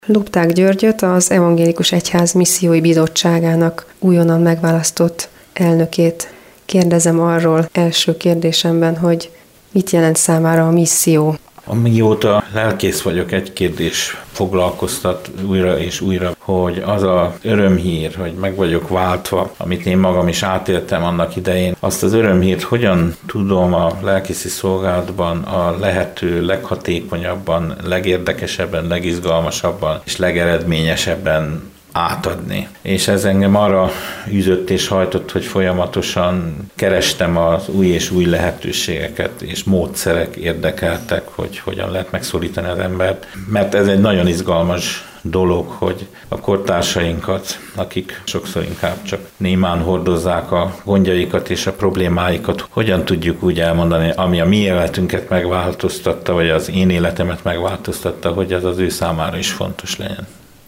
Lupták Györgyöt, az Evangélikus Egyház Missziói Bizottságának újonnan megválasztott elnökét kérdezem arról első kérdésemben, hogy mit jelent számára a misszió? Amióta lelkész vagyok, egy kérdés foglalkoztat újra és újra, hogy az a örömhír, hogy meg vagyok váltva, amit én magam is átéltem annak idején, azt az örömhírt hogyan tudom a lelkészi szolgálatban a lehető leghatékonyabban, legérdekesebben, legizgalmasabban és legeredményesebben átadni. És ez engem arra üzött és hajtott, hogy folyamatosan kerestem az új és új lehetőségeket, és módszerek érdekeltek, hogy hogyan lehet megszólítani az embert. Mert ez egy nagyon izgalmas dolog, hogy a kortársainkat, akik sokszor inkább csak némán hordozzák a gondjaikat és a problémáikat, hogyan tudjuk úgy elmondani, ami a mi életünket megváltoztatta, vagy az én életemet megváltoztatta, hogy ez az ő számára is fontos legyen.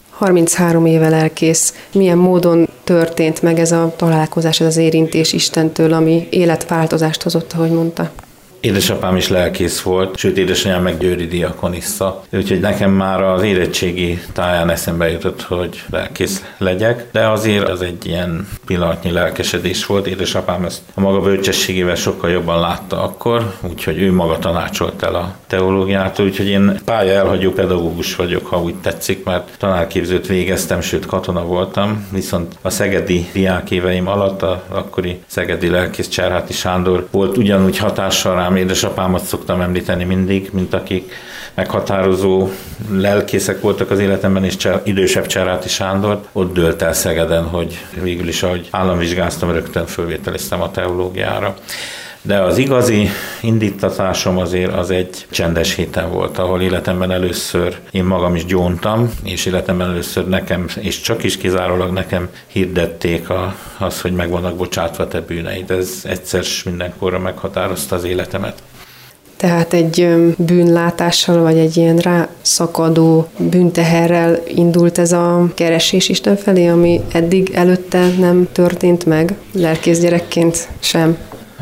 33 éve lelkész. Milyen módon történt meg ez a találkozás, ez az érintés Istentől, ami életváltozást hozott, ahogy mondta? Édesapám is lelkész volt, sőt édesanyám meg győri diakonissza. Úgyhogy nekem már az érettségi táján eszembe jutott, hogy lelkész legyek, de azért az egy ilyen pillanatnyi lelkesedés volt. Édesapám ezt a maga bölcsességével sokkal jobban látta akkor, úgyhogy ő maga tanácsolt el a teológiától, úgyhogy én pálya elhagyó pedagógus vagyok, ha úgy tetszik, mert tanárképzőt végeztem, sőt katona voltam, viszont a szegedi diákéveim alatt a akkori szegedi lelkész Cserháti Sándor volt ugyanúgy hatással rám. Édesapámat szoktam említeni mindig, mint akik meghatározó lelkészek voltak az életemben, és idősebb Cserháti Sándor ott dőlt el Szegeden, hogy végül is, ahogy államvizsgáztam, rögtön fölvételiztem a teológiára. De az igazi indítatásom azért az egy csendes héten volt, ahol életemben először én magam is gyóntam, és életemben először nekem, és csak is kizárólag nekem hirdették az, hogy meg vannak bocsátva te bűneid. Ez egyszer s mindenkorra meghatározta az életemet. Tehát egy bűnlátással, vagy egy ilyen rászakadó bűnteherrel indult ez a keresés Isten felé, ami eddig előtte nem történt meg, lelkész gyerekként sem?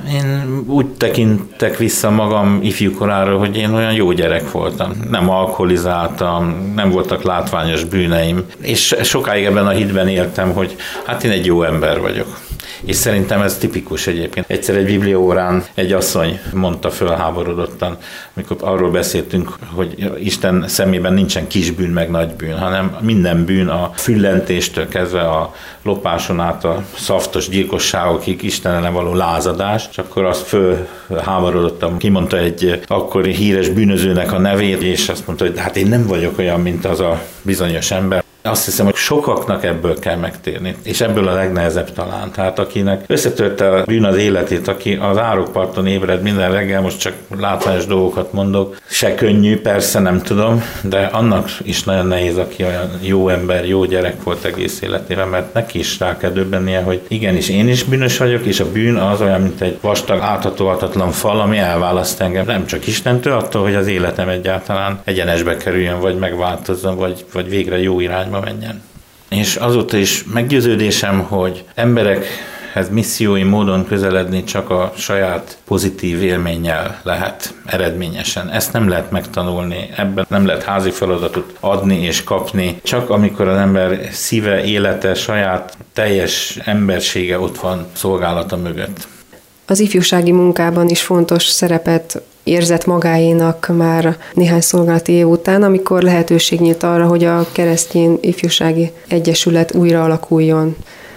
Én úgy tekintek vissza magam ifjúkorára, hogy én olyan jó gyerek voltam. Nem alkoholizáltam, nem voltak látványos bűneim, és sokáig ebben a hitben éltem, hogy hát én egy jó ember vagyok. És szerintem ez tipikus egyébként. Egyszer egy bibliaórán egy asszony mondta fölháborodottan, amikor arról beszéltünk, hogy Isten szemében nincsen kis bűn meg nagy bűn, hanem minden bűn a füllentéstől kezdve a lopáson át a szaftos gyilkosságokig Isten ellen való lázadás, és akkor azt fölháborodottan kimondta egy akkori híres bűnözőnek a nevét, és azt mondta, hogy hát én nem vagyok olyan, mint az a bizonyos ember. Azt hiszem, hogy sokaknak ebből kell megtérni, és ebből a legnehezebb talán. Tehát akinek összetörte a bűn az életét, aki az árokparton ébred minden reggel, most csak látványos dolgokat mondok, se könnyű, persze nem tudom, de annak is nagyon nehéz, aki olyan jó ember, jó gyerek volt egész életében, mert neki is rá kell döbbennie, hogy igenis én is bűnös vagyok, és a bűn az olyan, mint egy vastag, áthatóhatatlan fal, ami elválaszt engem nem csak Istentől, attól, hogy az életem egyáltalán egyenesbe kerüljön, vagy megváltozzon, vagy végre jó irányba menjen. És azóta is meggyőződésem, hogy emberekhez missziói módon közeledni csak a saját pozitív élménnyel lehet eredményesen. Ezt nem lehet megtanulni, ebben nem lehet házi feladatot adni és kapni, csak amikor az ember szíve, élete, saját teljes embersége ott van szolgálata mögött. Az ifjúsági munkában is fontos szerepet érzett magáénak már néhány szolgálati év után, amikor lehetőség nyílt arra, hogy a Keresztény Ifjúsági Egyesület újra alakuljon.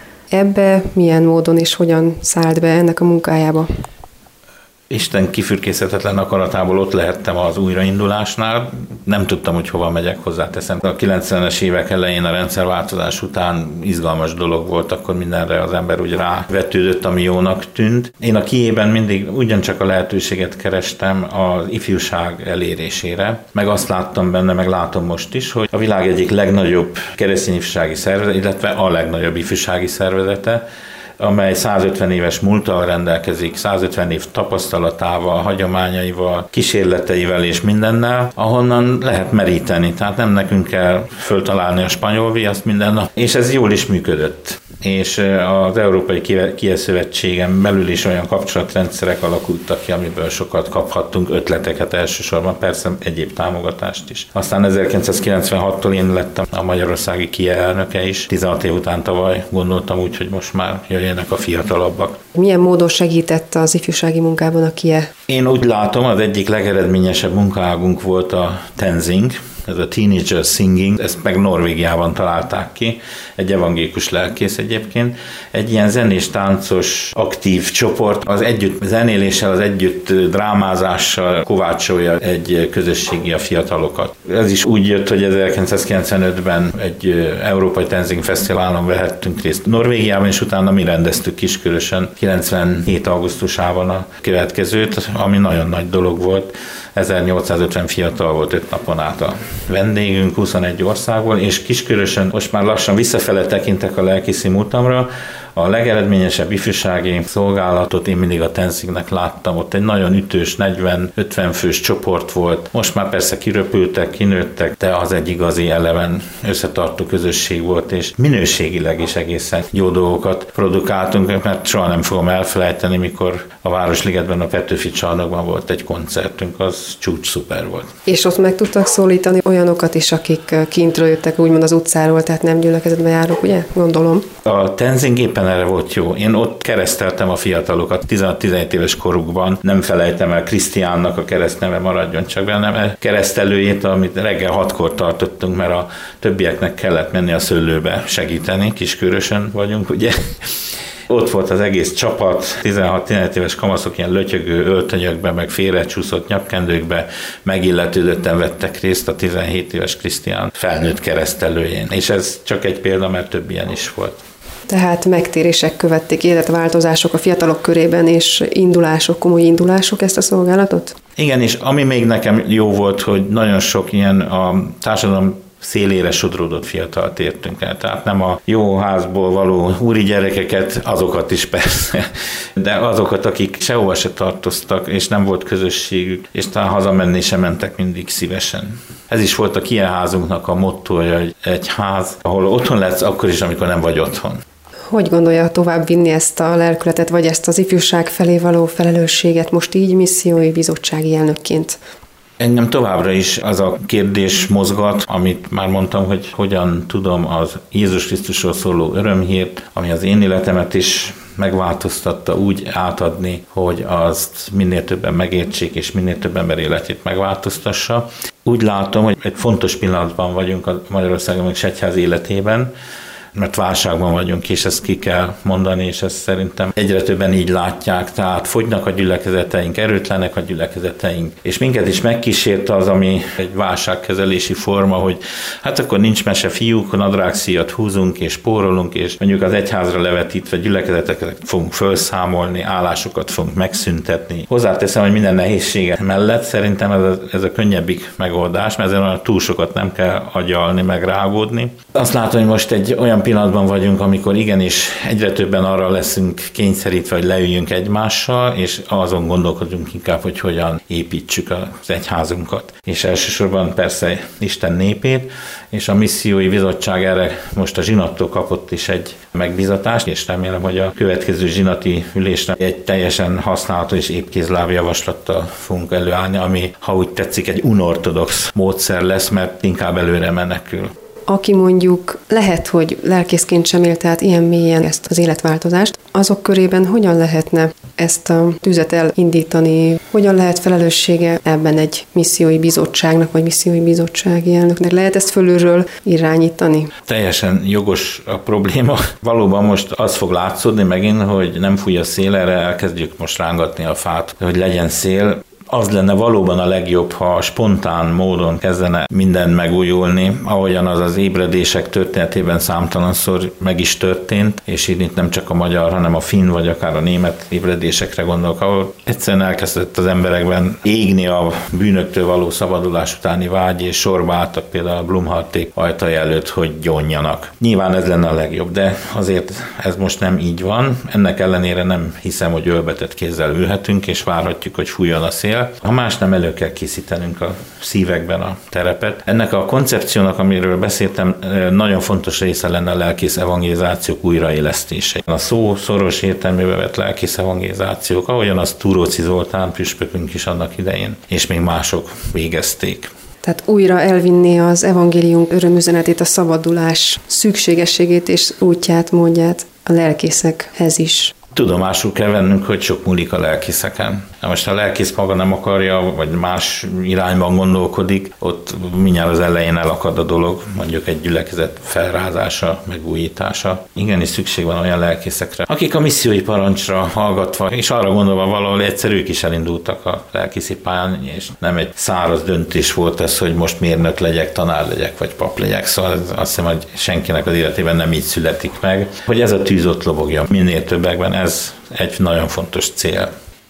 Ebbe milyen módon és hogyan szállt be ennek a munkájába? Isten kifürkészhetetlen akaratából ott lehettem az újraindulásnál, nem tudtam, hogy hova megyek, hozzáteszem. A 90-es évek elején a rendszerváltozás után izgalmas dolog volt, akkor mindenre az ember úgy rávetődött, ami jónak tűnt. Én a Kijében mindig ugyancsak a lehetőséget kerestem az ifjúság elérésére, meg azt láttam benne, meg látom most is, hogy a világ egyik legnagyobb keresztény ifjúsági szervezet, illetve a legnagyobb ifjúsági szervezete, amely 150 éves múlttal rendelkezik, 150 év tapasztalatával, hagyományaival, kísérleteivel és mindennel, ahonnan lehet meríteni. Tehát nem nekünk kell föltalálni a spanyol viaszt minden nap, és ez jól is működött. és az Európai Kieszövetségen belül is olyan kapcsolatrendszerek alakultak ki, amiből sokat kaphattunk, ötleteket elsősorban, persze egyéb támogatást is. Aztán 1996-tól én lettem a magyarországi KIE elnöke is. 16 év után tavaly gondoltam úgy, hogy most már jöjjenek a fiatalabbak. Milyen módon segített az ifjúsági munkában a KIE? Én úgy látom, az egyik legeredményesebb munkaágunk volt a Tenzing, ez a Teenager Singing, ezt meg Norvégiában találták ki, egy evangélikus lelkész egyébként. Egy ilyen zenés, táncos, aktív csoport, az együtt zenéléssel, az együtt drámázással kovácsolja egy közösségi a fiatalokat. Ez is úgy jött, hogy 1995-ben egy Európai Tenzing Fesztiválon vehettünk részt Norvégiában, és utána mi rendeztük Kiskörösön 97. augusztusában a következőt, ami nagyon nagy dolog volt. 1850 fiatal volt 5 napon át a vendégünk 21 országból, és Kiskörösön most már lassan visszafele tekintek a lelkészi múltamra. A legeredményesebb ifjúsági szolgálatot én mindig a Tenzingnek láttam. Ott egy nagyon ütős, 40-50 fős csoport volt. Most már persze kiröpültek, kinőttek, de az egy igazi eleven összetartó közösség volt, és minőségileg is egészen jó dolgokat produkáltunk, mert soha nem fogom elfelejteni, mikor a Városligetben, a Petőfi csarnokban volt egy koncertünk, az csúcs szuper volt. És ott meg tudtak szólítani olyanokat is, akik kintről jöttek, úgymond az utcáról, tehát nem gyülekezetbe járok, ugye? Gondolom. A Tenzing éppen erre volt jó. Én ott kereszteltem a fiatalokat 16-17 éves korukban. Nem felejtem el Krisztiánnak a keresztneve, maradjon csak bennem, keresztelőjét, amit reggel 6-kor tartottunk, mert a többieknek kellett menni a szőlőbe segíteni. Kiskörösön vagyunk, ugye? Ott volt az egész csapat, 16-17 éves kamaszok ilyen lötyögő öltönyökbe, meg félrecsúszott nyakendőkbe megilletődötten vettek részt a 17 éves Krisztián felnőtt keresztelőjén. És ez csak egy példa, mert több ilyen is volt. Tehát megtérések követték, életváltozások a fiatalok körében, és indulások, komoly indulások ezt a szolgálatot? Igen, és ami még nekem jó volt, hogy nagyon sok ilyen a társadalom szélére sodródott fiatalt értünk el. Tehát nem a jó házból való úri gyerekeket, azokat is persze, de azokat, akik sehova se tartoztak, és nem volt közösségük, és talán hazamenni sem mentek mindig szívesen. Ez is volt a KIE házunknak a mottója, hogy egy ház, ahol otthon lehetsz akkor is, amikor nem vagy otthon. Hogy gondolja tovább vinni ezt a lelkületet, vagy ezt az ifjúság felé való felelősséget most így missziói bizottsági elnökként? Engem továbbra is az a kérdés mozgat, amit már mondtam, hogy hogyan tudom az Jézus Krisztusról szóló örömhírt, ami az én életemet is megváltoztatta, úgy átadni, hogy azt minél többen megértsék, és minél több ember életét megváltoztassa. Úgy látom, hogy egy fontos pillanatban vagyunk a Magyarországon és egyház életében, mert válságban vagyunk, és ezt ki kell mondani, és ezt szerintem egyre többen így látják, tehát fogynak a gyülekezeteink, erőtlenek a gyülekezeteink, és minket is megkísért az, ami egy válságkezelési forma, hogy hát akkor nincs mese fiúk, nadrágszíjat húzunk és spórolunk, és mondjuk az egyházra levetítve gyülekezeteket fogunk felszámolni, állásokat fogunk megszüntetni. Hozzáteszem, hogy minden nehézsége mellett szerintem ez a könnyebbik megoldás, mert ezen olyan túl sokat nem kell agyalni, meg rágódni. Azt látom, hogy most egy olyan pillanatban vagyunk, amikor igenis egyre többen arra leszünk kényszerítve, hogy leüljünk egymással, és azon gondolkodunk inkább, hogy hogyan építsük az egyházunkat. És elsősorban persze Isten népét, és a missziói bizottság erre most a zsinattól kapott is egy megbízatást, és remélem, hogy a következő zsinati ülésre egy teljesen használható és épkézláb javaslattal fogunk előállni, ami, ha úgy tetszik, egy unortodox módszer lesz, mert inkább előre menekül. Aki mondjuk lehet, hogy lelkészként sem élt át ilyen mélyen ezt az életváltozást, azok körében hogyan lehetne ezt a tüzet elindítani, hogyan lehet felelőssége ebben egy missziói bizottságnak, vagy missziói bizottsági elnöknek? Lehet ezt fölülről irányítani? Teljesen jogos a probléma. Valóban most az fog látszódni megint, hogy nem fúj a szél, erre elkezdjük most rángatni a fát, hogy legyen szél. Az lenne valóban a legjobb, ha spontán módon kezdene minden megújulni, ahogyan az az ébredések történetében számtalanszor meg is történt, és itt nem csak a magyar, hanem a finn vagy akár a német ébredésekre gondolok, ahol egyszerűen elkezdett az emberekben égni a bűnöktől való szabadulás utáni vágy, és sorba álltak például a Blumharték ajtaja előtt, hogy gyónjanak. Nyilván ez lenne a legjobb, de azért ez most nem így van. Ennek ellenére nem hiszem, hogy ölbetett kézzel ülhetünk, és várhatjuk, hogy fújjon a szél. kell. Ha más nem, elő kell készítenünk a szívekben a terepet. Ennek a koncepciónak, amiről beszéltem, nagyon fontos része lenne a lelkész evangelizációk újraélesztése. A szó szoros értelmében vett lelkész evangelizációk, ahogyan azt Túróczi Zoltán püspökünk is annak idején, és még mások végezték. Tehát újra elvinni az evangélium örömüzenetét, a szabadulás szükségességét és útját, módját a lelkészekhez is. Tudomásul kell vennünk, hogy sok múlik a lelkészeken. Most a lelkész maga nem akarja, vagy más irányban gondolkodik, ott mindjárt az elején elakad a dolog, mondjuk egy gyülekezet felrázása, megújítása. Igenis szükség van olyan lelkészekre, akik a missziói parancsra hallgatva, és arra gondolva valahol egyszer ők is elindultak a lelkészi pályán, és nem egy száraz döntés volt ez, hogy most mérnök legyek, tanár legyek, vagy pap legyek. Szóval azt hiszem, hogy senkinek az életében nem így születik meg, hogy ez a tűz ott lobogja. Minél többekben ez egy nagyon fontos cél.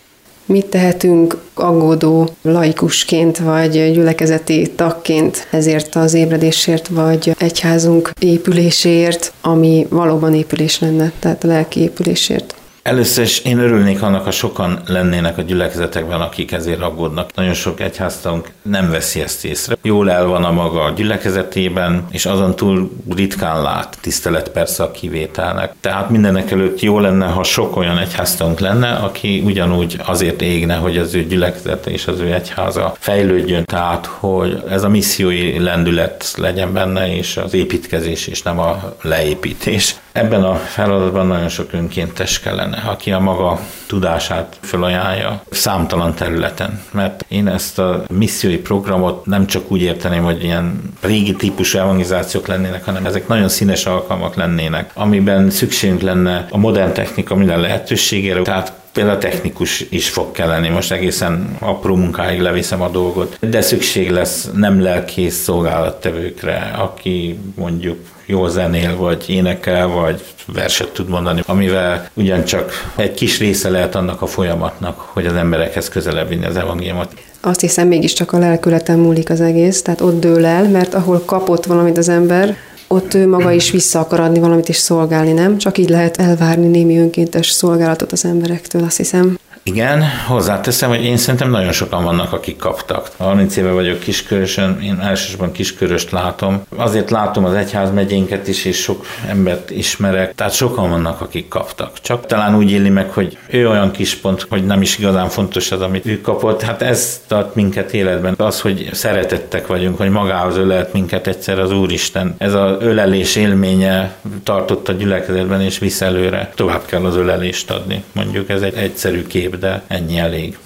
Mit tehetünk aggódó laikusként, vagy gyülekezeti tagként ezért az ébredésért, vagy egyházunk épüléséért, ami valóban épülés lenne, tehát a lelki épülésért? Először is én örülnék annak, ha sokan lennének a gyülekezetekben, akik ezért aggódnak. Nagyon sok egyháztagunk nem veszi ezt észre. Jól el van a maga a gyülekezetében, és azon túl ritkán lát. Tisztelet persze a kivételnek. Tehát mindenek előtt jó lenne, ha sok olyan egyháztagunk lenne, aki ugyanúgy azért égne, hogy az ő gyülekezete és az ő egyháza fejlődjön. Tehát, hogy ez a missziói lendület legyen benne, és az építkezés, és nem a leépítés. Ebben a feladatban nagyon sok önkéntes kellene, aki a maga tudását felajánlja számtalan területen. Mert én ezt a missziói programot nem csak úgy érteném, hogy ilyen régi típusú evangelizációk lennének, hanem ezek nagyon színes alkalmak lennének, amiben szükségünk lenne a modern technika minden lehetőségére. Tehát például technikus is fog kelleni, most egészen apró munkáig leviszem a dolgot, de szükség lesz nem lelkész szolgálattevőkre, aki mondjuk jól zenél, vagy énekel, vagy verset tud mondani, amivel ugyancsak egy kis része lehet annak a folyamatnak, hogy az emberekhez közelebb vinni az evangéliumot. Azt hiszem, mégiscsak a lelkületen múlik az egész, tehát ott dől el, mert ahol kapott valamit az ember, ott ő maga is vissza akar adni valamit és szolgálni, nem? Csak így lehet elvárni némi önkéntes szolgálatot az emberektől, azt hiszem. Igen, hozzáteszem, hogy én szerintem nagyon sokan vannak, akik kaptak. 30 éve vagyok Kiskörösön, én elsősorban Kisköröst látom. Azért látom az egyházmegyénket is, és sok embert ismerek, tehát sokan vannak, akik kaptak. Csak talán úgy éli meg, hogy ő olyan kis pont, hogy nem is igazán fontos az, amit ő kapott. Hát ez tart minket életben. Az, hogy szeretettek vagyunk, hogy magához ölelt minket egyszer az Úristen. Ez az ölelés élménye tartott a gyülekezetben, és visz előre. Tovább kell az ölelést adni. Mondjuk ez egy egyszerű kép, de ennyi elég.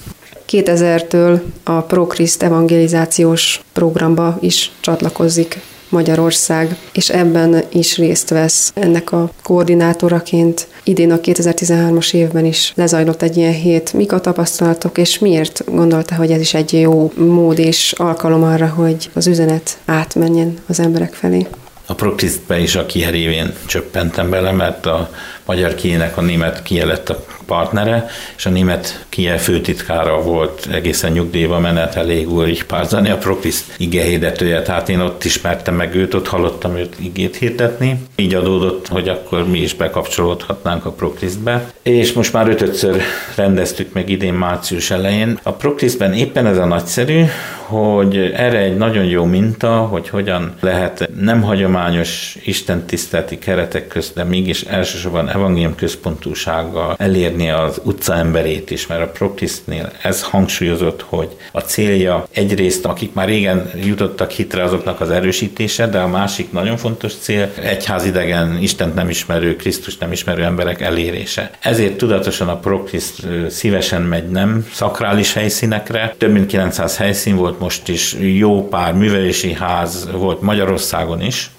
2000-től a ProChrist evangelizációs programba is csatlakozik Magyarország, és ebben is részt vesz ennek a koordinátoraként. Idén a 2013-as évben is lezajlott egy ilyen hét. Mik a tapasztalatok, és miért gondolta, hogy ez is egy jó mód és alkalom arra, hogy az üzenet átmenjen az emberek felé? A ProChristbe is a KIE révén csöppentem bele, mert a magyar KIE-nek a német KIE lett a partnere, és a német KIE főtitkára volt egészen nyugdíjba meneteléig Ulrich Párzani, a ProChrist igehirdetője, tehát én ott ismertem meg őt, ott hallottam őt igét hirdetni. Így adódott, hogy akkor mi is bekapcsolódhatnánk a ProChristbe, és most már 5-ször rendeztük meg idén március elején. A ProChristben éppen ez a nagyszerű, hogy erre egy nagyon jó minta, hogy hogyan lehet nem hagyományos istentiszteleti keretek közt, de mégis elsősorban evangélium központúsággal elérni az utca emberét is, mert a ProChristnél ez hangsúlyozott, hogy a célja egyrészt, akik már régen jutottak hitre, azoknak az erősítése, de a másik nagyon fontos cél, egyházidegen, Istent nem ismerő, Krisztus nem ismerő emberek elérése. Ezért tudatosan a ProChrist szívesen megy nem szakrális helyszínekre, több mint 900 helyszín volt most is, jó pár művelési ház volt Magyarországon is,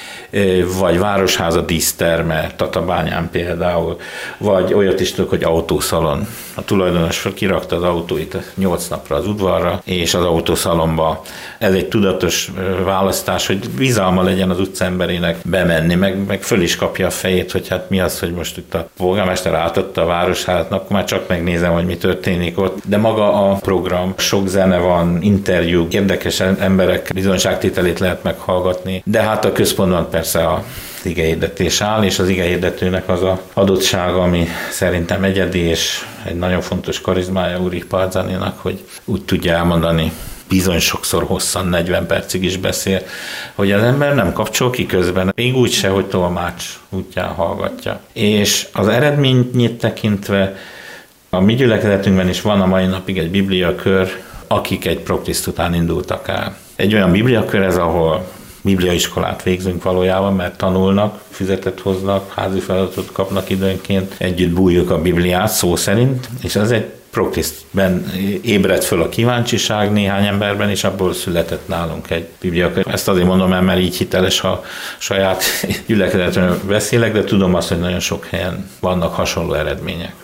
vagy városháza díszterme, Tatabányán például, vagy olyat is tudok, hogy autószalon. A tulajdonos kirakta az autóit 8 napra az udvarra, és az autószalonba. Ez egy tudatos választás, hogy bizalma legyen az utcaemberének bemenni, meg föl is kapja a fejét, hogy hát mi az, hogy most itt a polgármester átadta a városházat, akkor már csak megnézem, hogy mi történik ott. De maga a program, sok zene van, interjú, érdekes emberek bizonyságtételét lehet meghallgatni, de hát a központban persze persze az igehirdetés áll, és az igehirdetőnek az a adottsága, ami szerintem egyedi, és egy nagyon fontos karizmája Ulrich Parzaninak, hogy úgy tudja elmondani, bizony sokszor hosszan, 40 percig is beszél, hogy az ember nem kapcsol ki közben, még úgy se, hogy tolmács útján hallgatja. És az eredményt tekintve a mi gyülekezetünkben is van a mai napig egy bibliakör, akik egy prokriszt után indultak el. Egy olyan bibliakör ez, ahol bibliaiskolát végzünk valójában, mert tanulnak, füzetet hoznak, házi feladatot kapnak időnként, együtt bújjuk a Bibliát szó szerint, és ez egy prokrisztben ébredt föl a kíváncsiság néhány emberben, és abból született nálunk egy bibliakör. Ezt azért mondom, mert így hiteles, ha saját gyülekezetről beszélek, de tudom azt, hogy nagyon sok helyen vannak hasonló eredmények.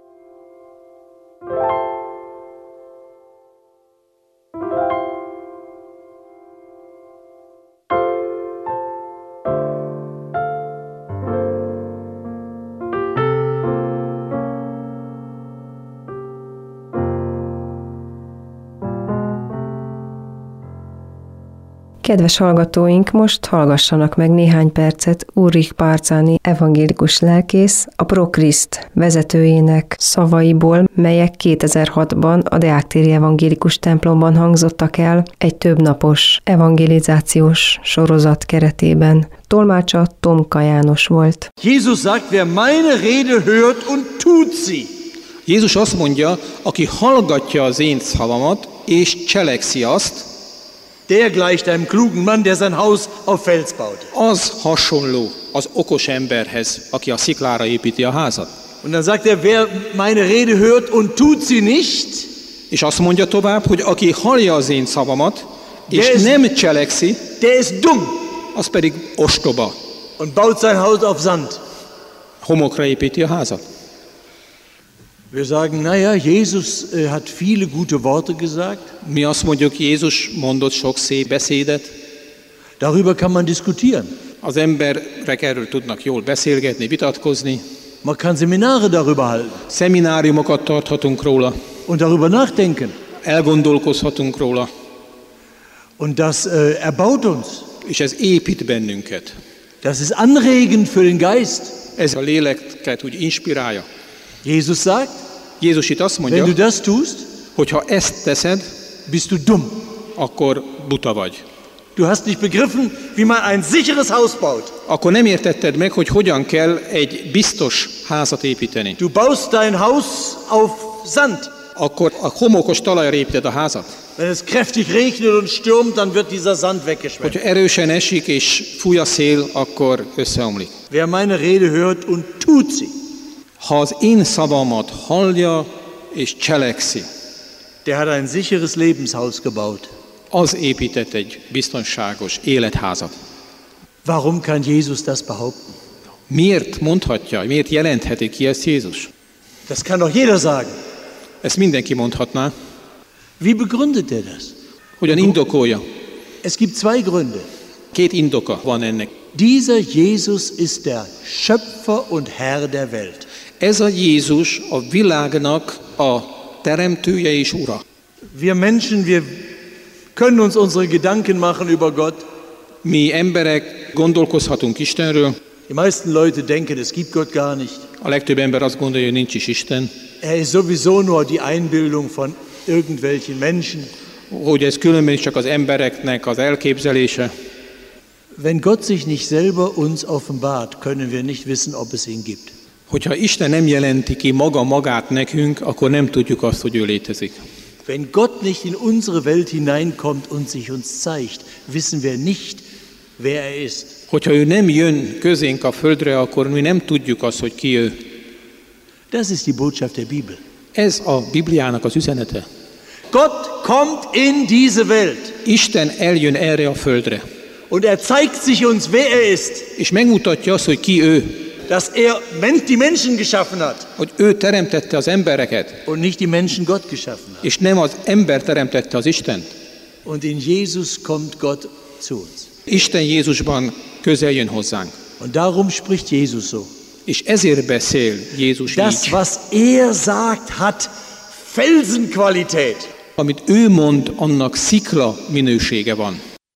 Kedves hallgatóink, most hallgassanak meg néhány percet Ulrich Parzani evangélikus lelkész, a Prokriszt vezetőjének szavaiból, melyek 2006-ban a Deák-téri evangélikus templomban hangzottak el egy többnapos evangelizációs sorozat keretében. Tolmácsa Tomka János volt. Jézus sagt, wer meine Rede hört und tut sie. Jézus azt mondja, aki hallgatja az én szavamat, és cselekszi azt, der gleicht einem klugen Mann, der sein Haus auf Fels baut. az hasonló az okos emberhez, aki a sziklára építi a házat. Und dann sagt wer meine Rede hört und tut sie nicht, És azt mondja tovább, hogy aki hallja az én szavamat, és nem cselekszi, der ist dumm az pedig ostoba. und baut sein Haus auf Sand. Homokra építi a házat. Wir sagen, naja, Jesus hat viele gute Worte gesagt. Mi azt mondjuk, Jézus mondott sok szép beszédet. Darüber kann man diskutieren. Az emberek erről tudnak jól beszélgetni, vitatkozni. Man kann Seminare darüber halten. Szemináriumokat tarthatunk róla. Und darüber nachdenken. Elgondolkozhatunk róla. Und das erbaut uns. És ez épít bennünket. Das ist anregend für den Geist. Ez a léleket úgy inspirálja. Jesus sagt, Jézus itt azt mondja, wenn du das tust, hogy ha ezt teszed, bist du dumm. akkor buta vagy. Du hast nicht begriffen, wie man ein sicheres Haus baut. Akkor nem értetted meg, hogy hogyan kell egy biztos házat építeni. Du baust dein Haus auf Sand. Akkor a homokos talajra építed a házat. Wenn es kräftig regnet und stürmt, dann wird dieser Sand weggeschwemmt. Hogyha erősen esik és fúj a szél, akkor összeomlik. Wer meine Rede hört und tut sie, Ha az én szavamat hallja és cselekszi, der hat ein sicheres Lebenshaus gebaut. az épített egy biztonságos életházat. Warum kann Jesus das behaupten? Miért mondhatja, miért jelentheti ki ezt Jézus? Das kann doch jeder sagen. Ezt mindenki mondhatná. Wie begründet er das? Hogyan indokolja? Es gibt zwei Gründe. Két indoka van ennek. Dieser Jesus ist der Schöpfer und Herr der Welt. Ez a Jézus a világnak a teremtője és ura. Wir Menschen, wir können uns unsere Gedanken machen über Gott. Mi emberek gondolkozhatunk Istenről. Die meisten Leute denken, es gibt Gott gar nicht. A legtöbb ember azt gondolja, hogy nincs is Isten. Er ist sowieso nur die Einbildung von irgendwelchen Menschen. Hogy ez különben is csak az embereknek az elképzelése. Wenn Gott sich nicht selber uns offenbart, können wir nicht wissen, ob es ihn gibt. Hogyha Isten nem jelenti ki magát nekünk, akkor nem tudjuk azt, hogy ő létezik. Wenn Gott nicht in unsere Welt hineinkommt und sich uns zeigt, wissen wir nicht, wer er ist. Hogyha ő nem jön közénk a földre, akkor mi nem tudjuk azt, hogy ki ő. Das ist die Botschaft der Bibel. Ez a Bibliának az üzenete. Gott kommt in diese Welt. Isten eljön erre a földre. Und er zeigt sich uns, wer er ist. És megmutatja azt, hogy ki ő. Dass er die Menschen geschaffen hat. Hogy ő teremtette az embereket. Und nicht die Menschen Gott geschaffen hat. És nem az ember teremtette az Istent. Und in Jesus kommt Gott zu uns. Isten Jézusban közel jön hozzánk. Und darum spricht Jesus so. És ezért beszél Jézus Das, így. was er sagt, hat Felsenqualität. Amit ő mond, annak szikla minősége van.